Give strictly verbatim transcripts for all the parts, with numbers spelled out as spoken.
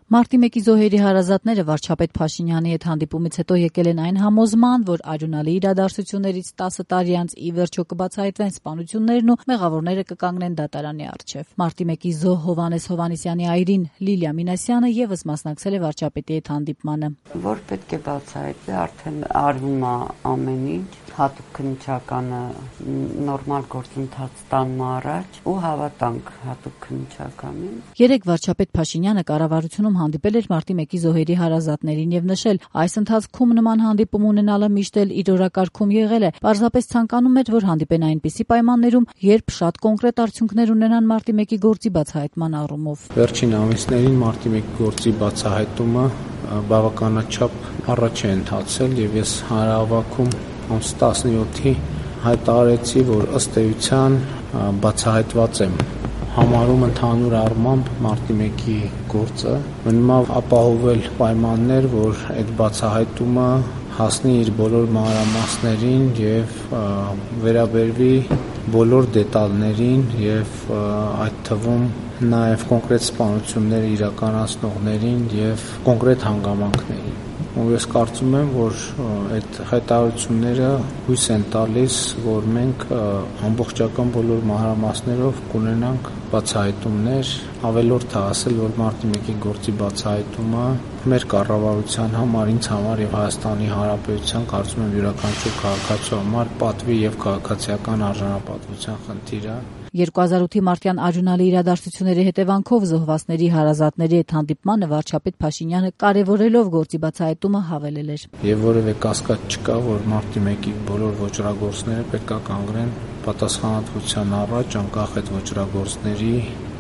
Մարտի մեկի զոհերի հարազատները վարչապետ Փաշինյանի հետ հանդիպումից հետո եկել են այն համոզման, որ արյունալի իրադարձություններից տասը տարի անց ի վերջո կբացահայտվեն սպանություններն ու մեղավորները կկանգնեն դատարանի առջև։ Մարտի մեկի զոհ Հովհաննես Հովհաննիսյանի այրին Լիլիա Մինասյանը եւս մասնակցել է վարչապետի հետ հանդիպմանը։ Որ պետք է բացահայտվի, արդեն արվում է ամեն ինչ, հատուկ քննիչականը նորմալ գործընթաց տանම առաջ ու հավատանք հատուկ քննիչականին։ Երեք վարչապետ Փաշինյանը կառավարությունում հանդիպել էր մարտի մեկի զոհերի հարազատներին եւ նշել, այս ընթացքում նման հանդիպում ունենալը միշտ էլ իր օրակարգում եղել է, պարզապես ցանկանում էր, որ հանդիպեն այնպիսի պայմաններում, երբ շատ կոնկրետ արդյունքներ ունենան մարտի մեկի գործի բացահայտման առումով։ Վերջին ամիսներին մարտի մեկի գործի բացահայտումը բավականաչափ առաջ է ընթացել եւ ես հանրահավաքում ամսի տասնյոթի հայտարարեցի, որ ըստ էության բացահայտված եմ համարում ընդհանուր առմամբ մարտի մեկի գործը, մնում է ապահովել պայմաններ, որ այդ բացահայտումը հասնի իր բոլոր մանրամասներին եւ վերաբերվի բոլոր դետալներին եւ այդ թվում նաեւ կոնկրետ սպանությունները իրականացնողներին եւ կոնկրետ հանգամանքներին։ Ու ես կարծում եմ, որ այդ հայտարարությունները հույս են տալիս, որ մենք ամբողջական բոլոր մանրամասներով կունենանք բացահայտումներ, ավելորդ է ասել, որ մարտի մեկի գործի բացահայտումը մեր կառավարության համար, ինձ համար եւ Հայաստանի Հանրապետության կարծում եմ յուրաքանչյուր քաղաքացու համար պատվի եւ քաղաքացիական արժանապատվության խնդիր է։ երկու հազար ութի մարտյան արյունալի իրադարձությունների հետևանքով զոհվածների հարազատների հետ հանդիպմանը վարչապետ Փաշինյանը կարևորելով գործի բացահայտումը հավելել էր։ Եվ որևէ կասկած չկա, որ մարտի մեկի բոլոր ոճրագործները պետք է կանգնեն պատասխանատվության առաջ, անկախ այդ ոճրագործների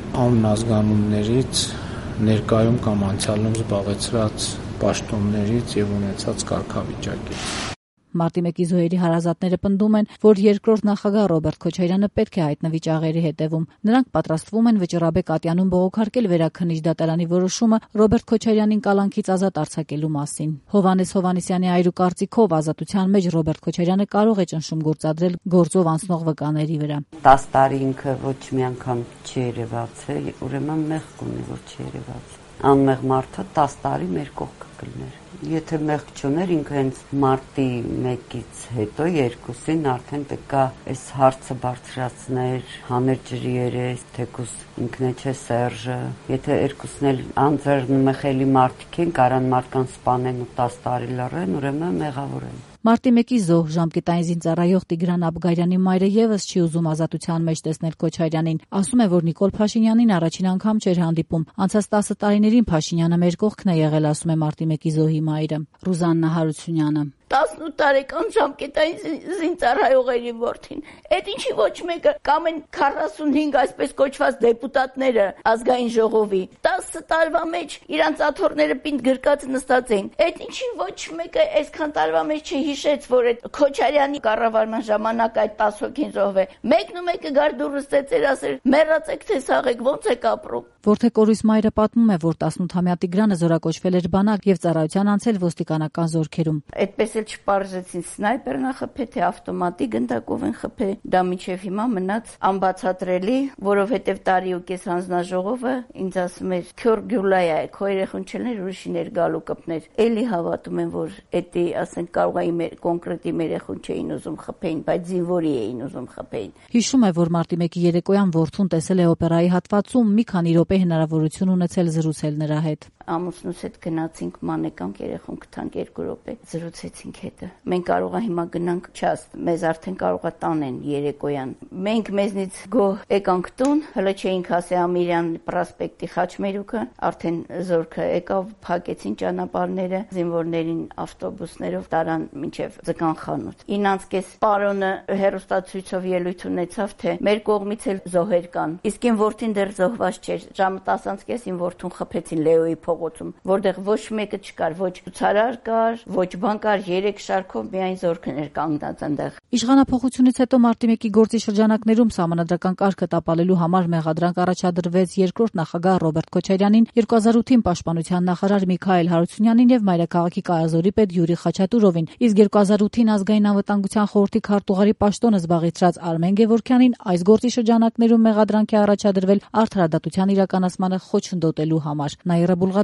անազգանուններից, ներկայում կամ անցյալում զբաղեցրած պաշտոններից եւ ունեցած կարգավիճակից։ Մարտի մեկի զոհերի հարազատները պնդում են, որ երկրորդ նախագահ Ռոբերտ Քոչարյանը պետք է հայտնվի ճաղերի հետևում։ Նրանք պատրաստվում են Վճռաբեկ ատյանում բողոքարկել Վերաքննիչ դատարանի որոշումը Ռոբերտ Քոչարյանին կալանքից ազատ արձակելու մասին։ Հովհաննես Հովհաննիսյանի այրու կարծիքով ազատության մեջ Ռոբերտ Քոչարյանը կարող է ճնշում գործադրել գործով անցնող վկաների վրա։ տասը տարի ինքը ոչ մի անգամ չի երևաց, ուրեմն մեղք ունի, որ չի երևաց։ Անմեղ մարդը տասը տարի մեր կողքը կլներ։ Եթե մեղք չուներ, ինքը հենց մարտի մեկից հետո երկուսին արդեն պետքա այս հարցը բարձրացներ, հաներ ջրի երես, թեկուս ինքն է չէ Սերժը։ Եթե երկուսն էլ անձեռնմխելի մարդիկ են, կարան մարդկանց սպանեն ու տասը տարի լռեն, ուրեմն մեղավոր են։ Մարտի մեկի զոհ ժամկետային զինծառայող Տիգրան Աբգարյանի մայրը եւս չի ուզում ազատության մեջ տեսնել Քոչարյանին։ Ասում է, որ Նիկոլ Փաշինյանին առաջին անգամ չէր հանդիպում։ Անցած տասը տարիներին Փաշինյանը մեր կողքն է եղել, ասում է մարտի մեկի զոհի մայրը Ռուզաննա Հարությունյանը։ տասնութ տարեկան ժամկետային զինծառայողների որդին։ Այդ ինչի ոչ մեկը կամ են քառասունհինգ այսպես կոչված դեպուտատները ազգային ժողովի տասը տարվա մեջ իրանց աթոռները պինդ գրկած նստած էին։ Այդ ինչի ոչ մեկը այսքան տարվա մեջ չհիշեց, որ այդ Քոչարյանի կառավարման ժամանակ այդ տասը հոգին զոհվե։ Մեկն ու մեկը գար դուրս ծեծեր ասել՝ մեռացեք թե սաղեք, ոնց եք ապրում։ Որդեկորույս մայրը պատմում է, որ տասնութամյա Տիգրանը զորակոչվել էր բանակ եւ ծառայության անցել ոստիկանական զորքերում։ Այդպես էլ չպարզեցին սնայպերն է խփե, թե ավտոմատի գնդակով են խփե։ Դա մինչև հիմա մնաց անբացատրելի, որովհետեւ տարի ու կես հանձնաժողովը ինձ ասում էր քյոր գյուլայա է, քո երեխուն չլներ ուրիշներ գալու կպներ։ Էլի հավատում են, որ էդի ասենք կարող է մեր կոնկրետի մեր երեխուն չէին ուզում խփեին, բայց զինվորի էին ուզում խփեին։ Հիշում է, որ մարտի մեկի երեկոյան որդուն տեսել է օպերայի հատվածում, մի քանի րոպե հնարավորություն ունեցել զրուցել նրա հետ։ Ամուսնուս հետ գնացինք մանեկանք երեխուն գտանք երկու րոպե զրուցեցինք հետը։ Մենք կարող է հիմա գնանք չաստ, մեզ արդեն կարող է տանեն երեկոյան։ Մենք մեզնից գոհ եկանք տուն, հələ չէինք հասե Ամիրյան պրոսպեկտի խաչմերուկը, արդեն զորքը եկավ, փակեցին ճանապարհները, զինվորներին ավտոբուսներով տարան մինչև Ձկան խանութ։ ինձ կես պարոնը հերոստացույցով ելույթ ունեցավ, թե մեր կողմից էլ զոհեր կան։ Իսկ ին որդին դեռ զոհված չէր։ Ժամը տասանց կեսին որդուն խփեցին Լեոյի փողոցում, որտեղ ոչ մեկը չկար, ոչ ցուցարար կար, ոչ բան կար, երեք շարքով միայն զորքներ կանգնած այնտեղ։ Իշխանափոխությունից հետո մարտի մեկի գործի շրջանակներում սահմանադրական կարգը տապալելու համար մեղադրանք առաջադրվեց երկրորդ նախագահ Ռոբերտ Քոչարյանին, երկու հազար ութին պաշտպանության նախարար Միքայել Հարությունյանին եւ մայրաքաղաքի կայազորի պետ Յուրի Խաչատուրովին, իսկ երկու հազար ութին ազգային անվտանգության խորհրդի քարտուղարի պաշտոնը զբաղեցրած Արմեն Գևորգյանին այս գործի շրջանակներում մեղադրանք է առաջադրվել արդարադատության իրականացմանը խոչընդոտելու համար։ Նաիրա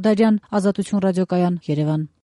Ղուկասադարյան, Ազատություն ռադիոկայան, Երևան։